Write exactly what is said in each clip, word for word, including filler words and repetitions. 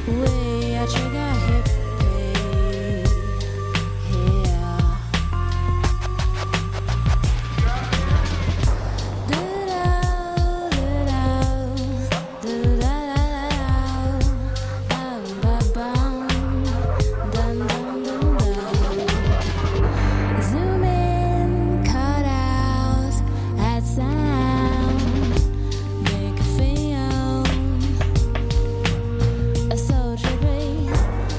We are trigger hippie. Yeah. Do-do, do-do, do-da-da-da-da. Bum-ba-bum. Dum-dum-dum-dum. Zoom in, cut out, add sound, make a film. A soul trippy,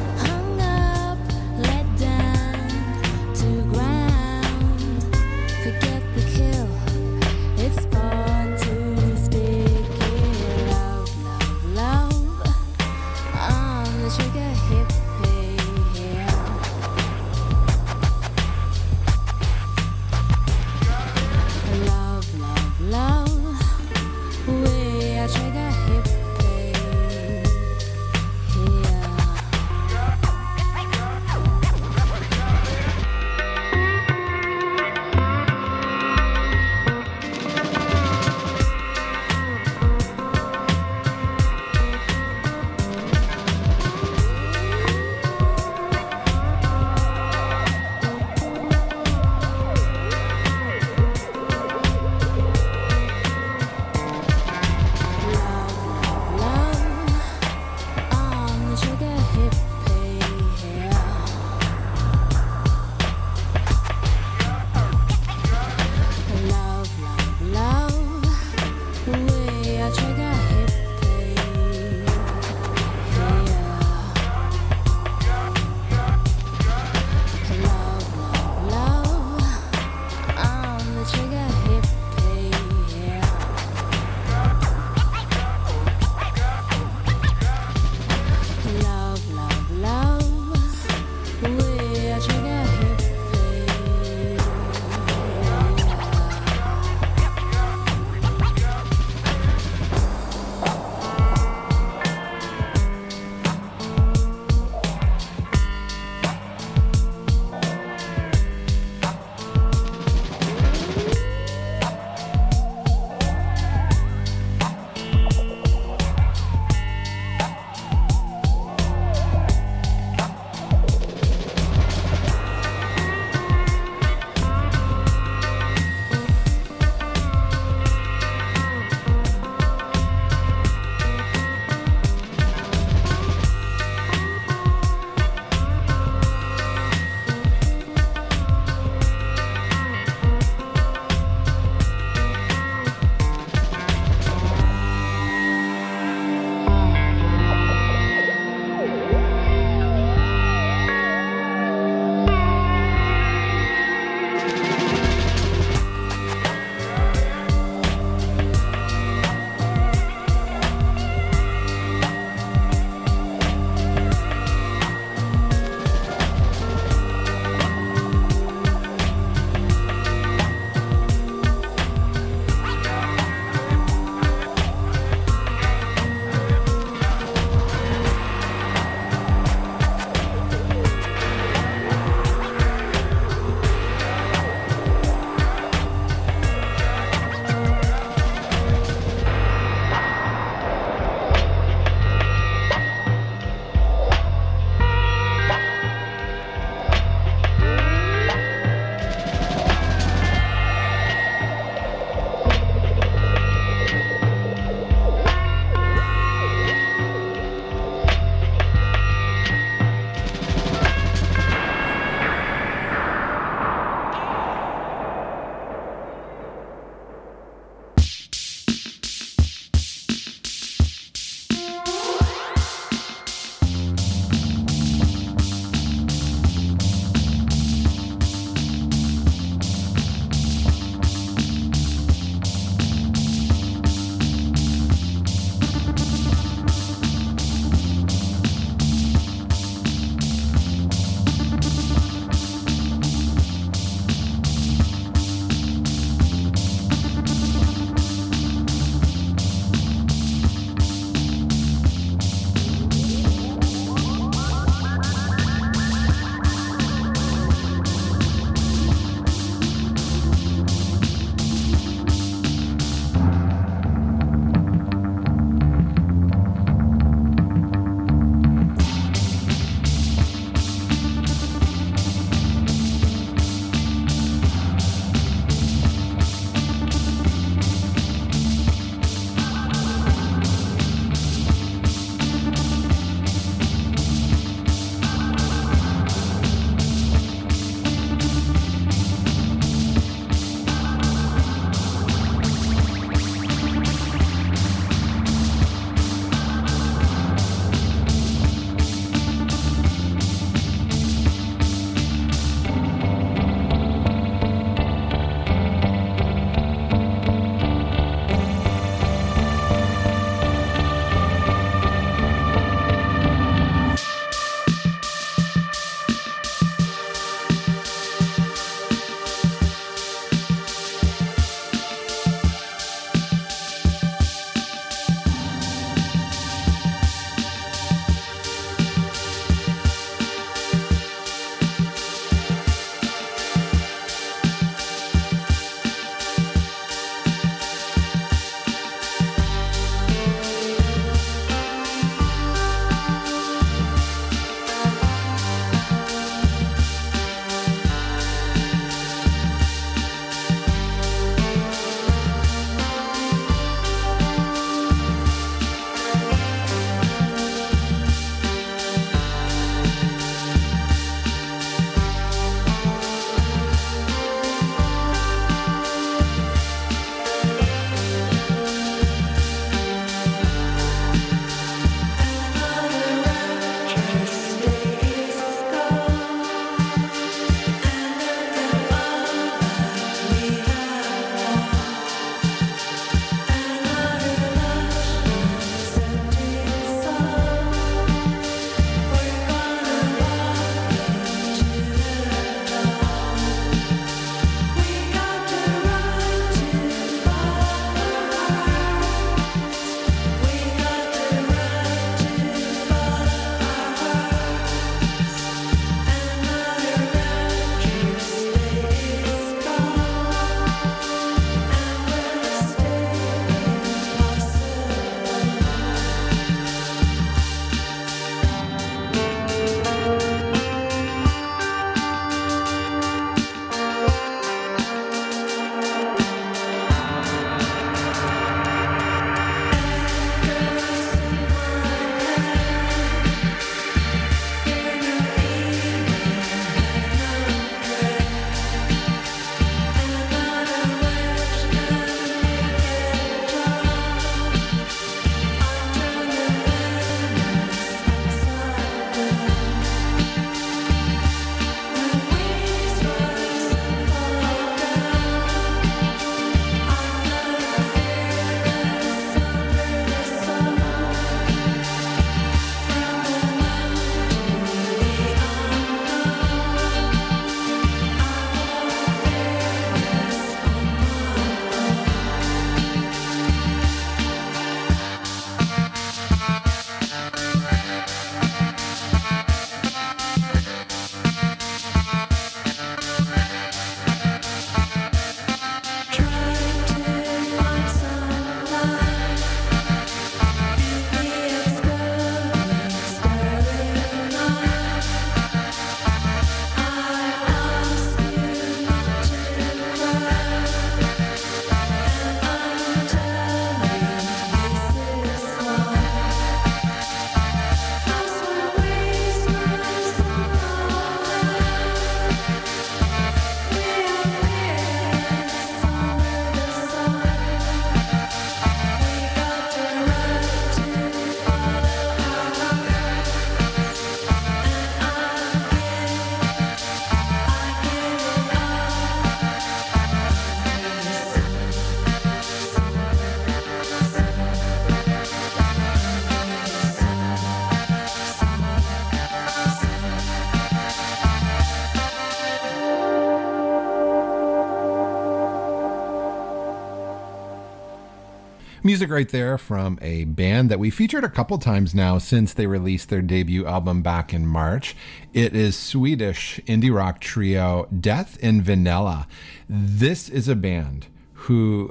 music right there from a band that we featured a couple times now since they released their debut album back in March. It is Swedish indie rock trio Death in Vanilla. This is a band who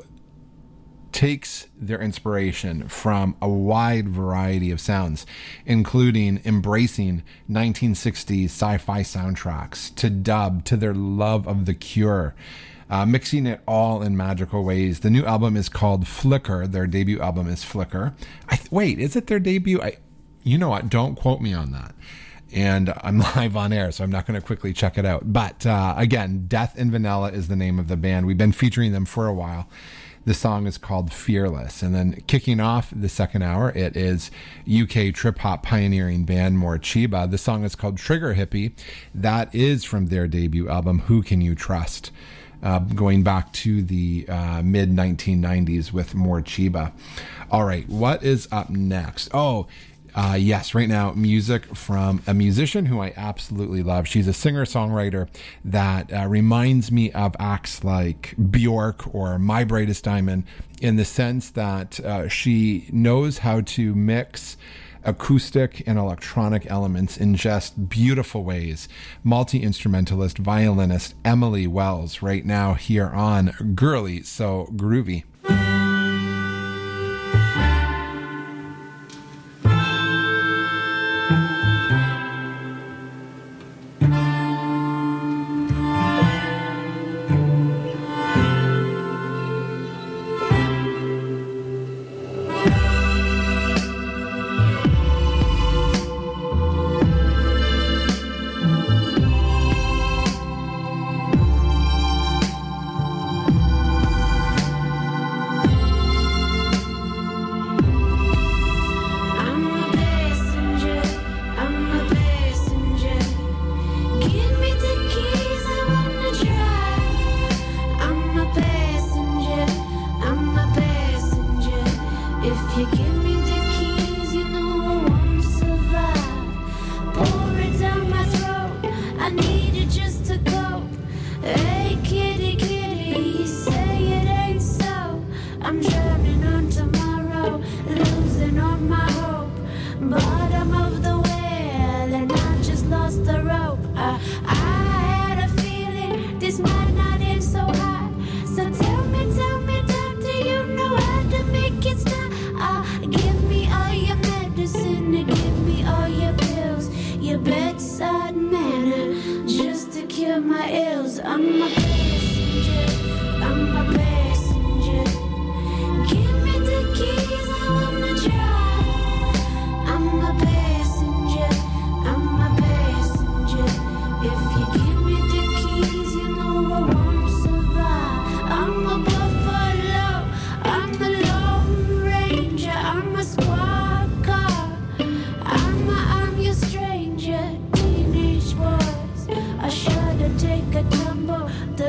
takes their inspiration from a wide variety of sounds, including embracing nineteen sixties sci-fi soundtracks, to dub, to their love of The Cure, uh, mixing it all in magical ways. The new album is called Flicker. Their debut album is Flicker. I th- wait, is it their debut? I, you know what? Don't quote me on that. And I'm live on air, so I'm not going to quickly check it out. But uh, again, Death in Vanilla is the name of the band. We've been featuring them for a while. The song is called Fearless. And then kicking off the second hour, it is U K trip-hop pioneering band Morcheeba. The song is called Trigger Hippie. That is from their debut album, Who Can You Trust? Uh, going back to the uh, mid nineteen nineties with Morcheeba. All right, what is up next? Oh, Uh, yes, right now, music from a musician who I absolutely love. She's a singer-songwriter that uh, reminds me of acts like Bjork or My Brightest Diamond, in the sense that uh, she knows how to mix acoustic and electronic elements in just beautiful ways. Multi-instrumentalist, violinist Emily Wells right now here on Girly So Groovy. Take a tumble. The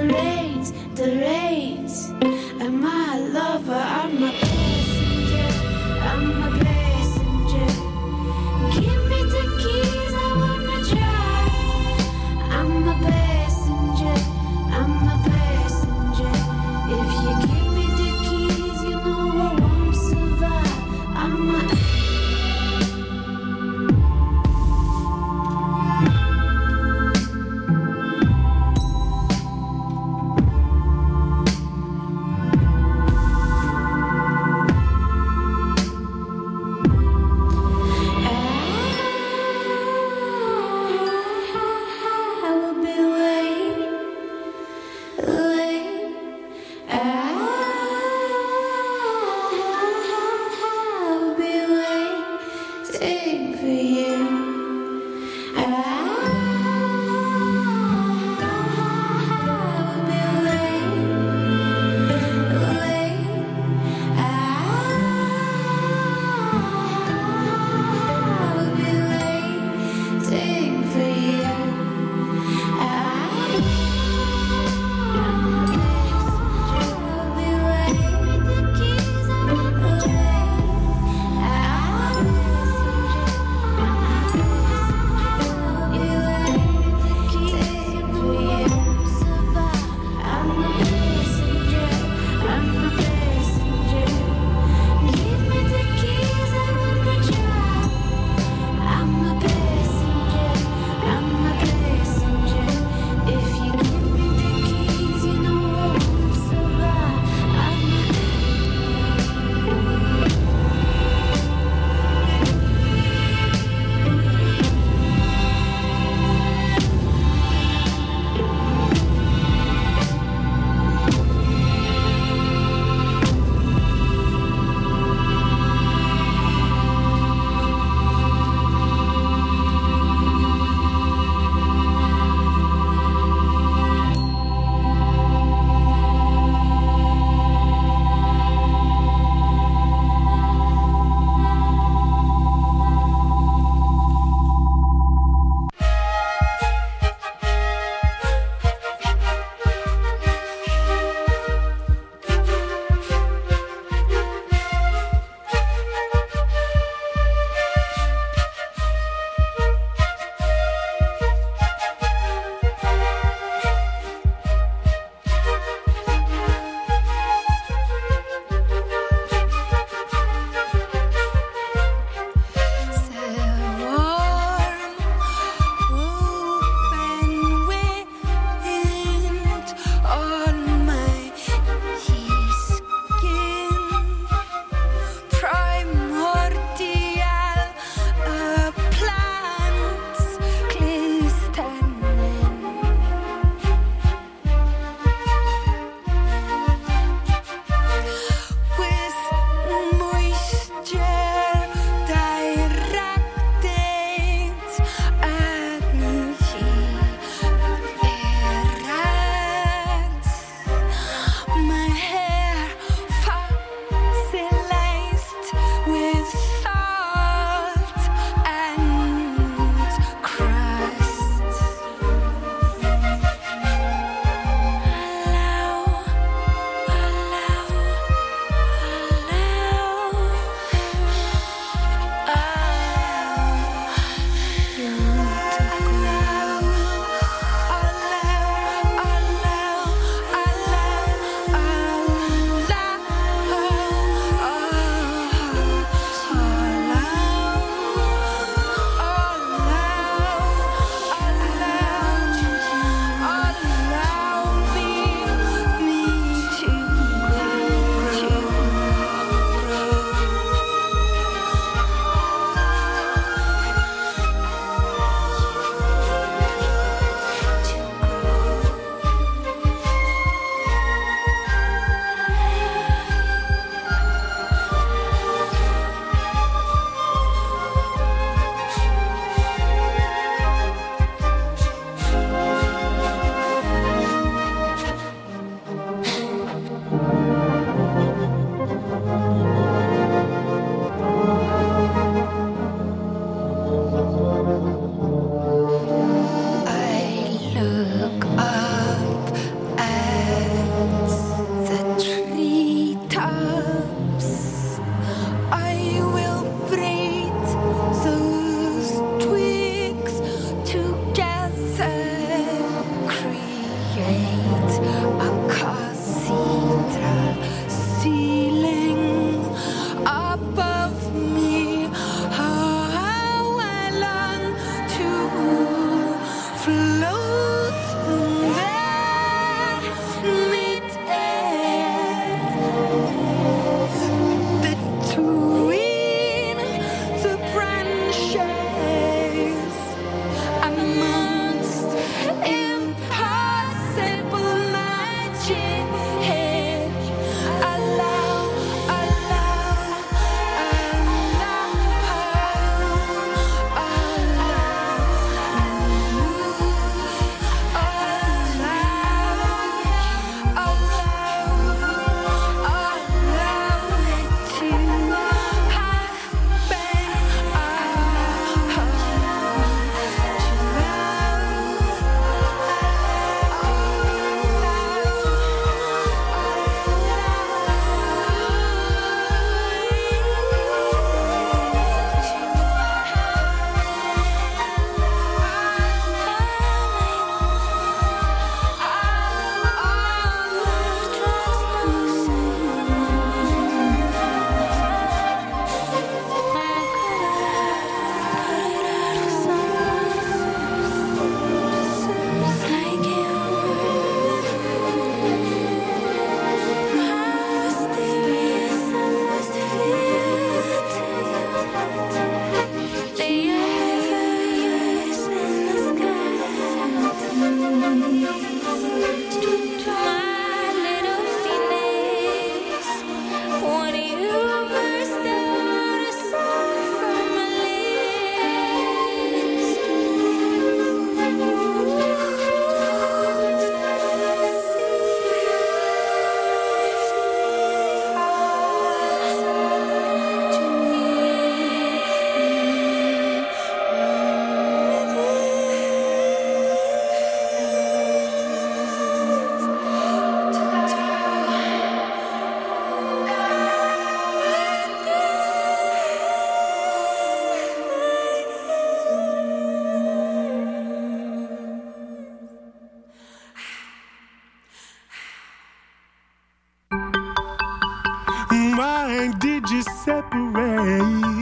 Why did you separate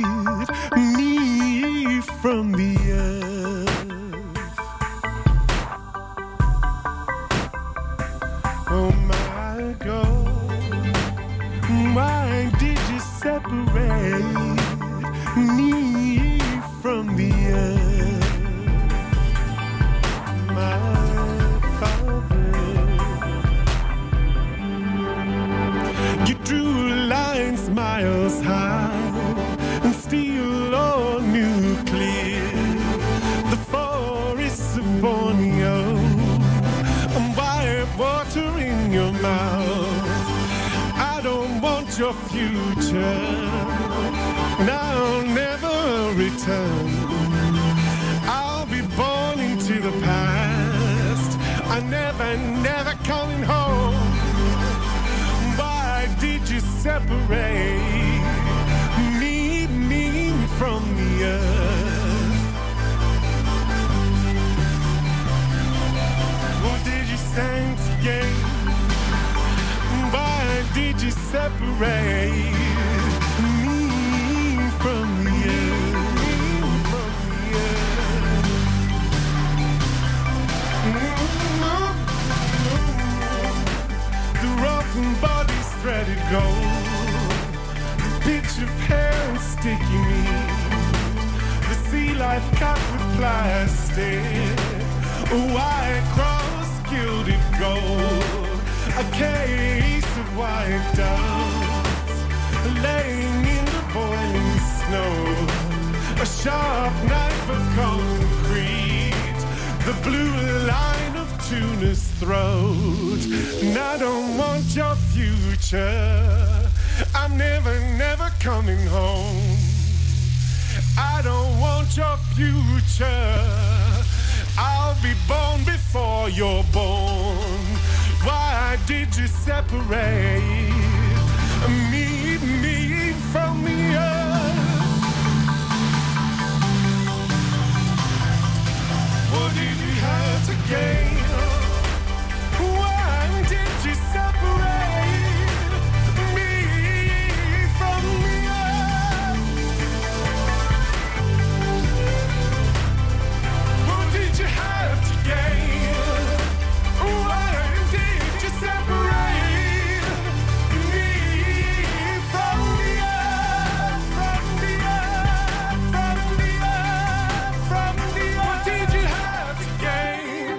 me from the earth? Oh my God, why did you separate me from the earth? My Father, you drew lines miles high and steel or nuclear, the forests of Borneo, and white water in your mouth. I don't want your future, and I'll never return. I'll be born into the past. I never, never coming home. Why did you separate me, me from the earth? Or did you sing together? Why did you separate me from the earth? From the earth? The rotten bodies threaded gold, the pitch of hair and sticky meat, the sea life cut with plastic, a white cross gilded gold, a case of white doves laying in the boiling snow, a sharp knife of concrete, the blue line of tuna's throat. And I don't want your future, I'm never, never coming home. I don't want your future. I'll be born before you're born. Why did you separate me, me from the earth? What did you have to gain? Why did you separate me from the earth? What did you have to gain? Why did you separate me from the earth? From the earth, from the earth, from the earth. What did you have to gain?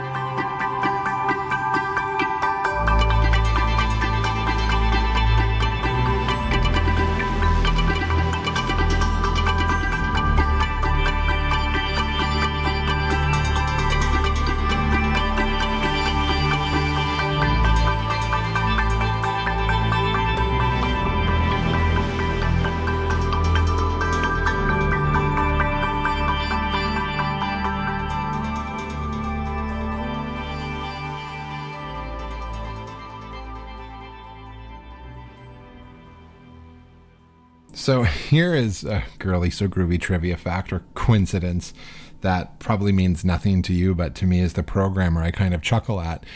So here is a Girly So Groovy trivia fact or coincidence that probably means nothing to you, but to me as the programmer, I kind of chuckle at.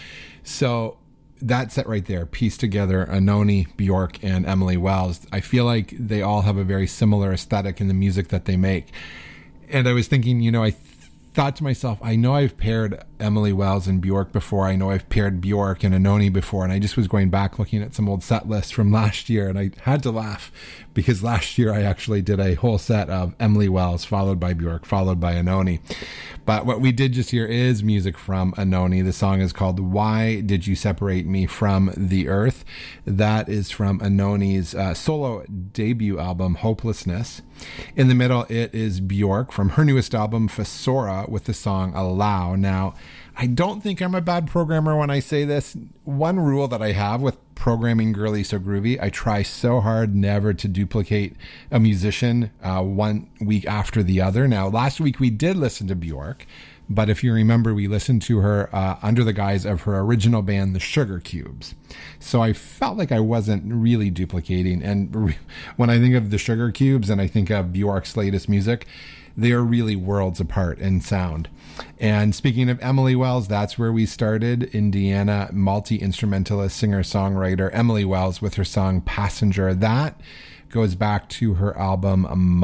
So that set right there, pieced together Anohni, Bjork, and Emily Wells. I feel like they all have a very similar aesthetic in the music that they make. And I was thinking, you know, I th- thought to myself, I know I've paired Emily Wells and Bjork before. I know I've paired Bjork and Anohni before. And I just was going back looking at some old set lists from last year. And I had to laugh because last year I actually did a whole set of Emily Wells, followed by Bjork, followed by Anohni. But what we did just hear is music from Anohni. The song is called Why Did You Separate Me From the Earth? That is from Anohni's uh, solo debut album, Hopelessness. In the middle, it is Bjork from her newest album, Fosora, with the song Allow. Now, I don't think I'm a bad programmer when I say this. One rule that I have with programming Girly So Groovy, I try so hard never to duplicate a musician uh, one week after the other. Now, last week we did listen to Bjork, but if you remember, we listened to her uh, under the guise of her original band, the Sugar Cubes. So I felt like I wasn't really duplicating. And re- when I think of the Sugar Cubes and I think of Bjork's latest music, they are really worlds apart in sound. And speaking of Emily Wells, that's where we started. Indiana multi-instrumentalist, singer-songwriter Emily Wells with her song Passenger. That goes back to her album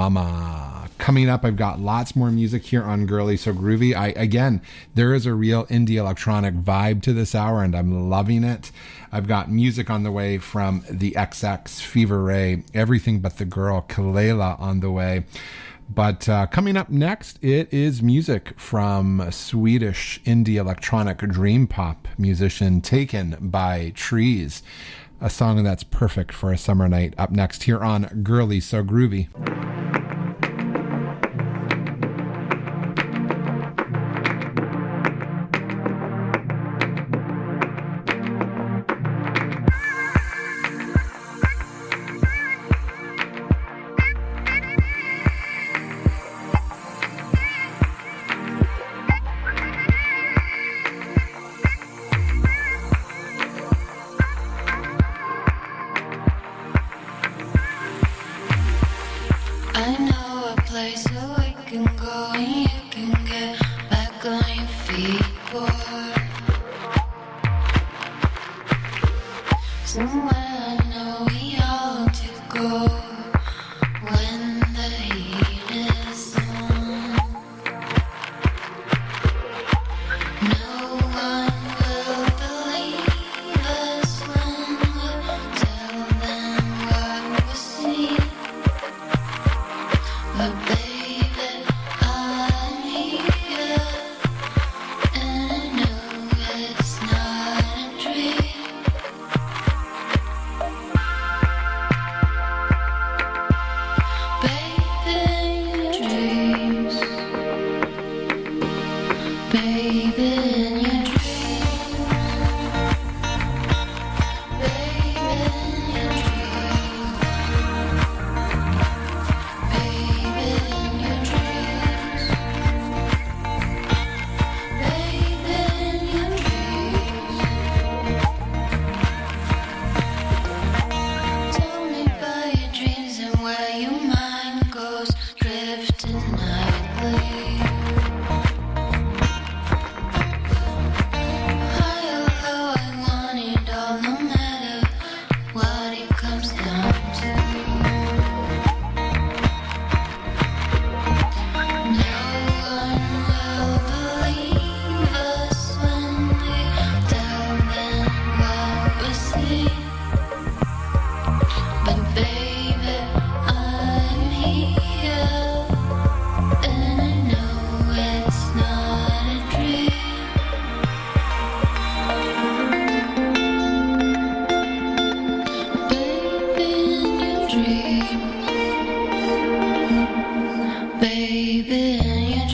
Mama. Coming up, I've got lots more music here on Girly So Groovy. I again, there is a real indie electronic vibe to this hour, and I'm loving it. I've got music on the way from the X X, Fever Ray, Everything But the Girl, Kelela on the way. But uh, coming up next, it is music from Swedish indie electronic dream pop musician Taken by Trees. A song that's perfect for a summer night. Up next here on Girly So Groovy. I know a place where we can go and you can get back on your feet, boy. Somewhere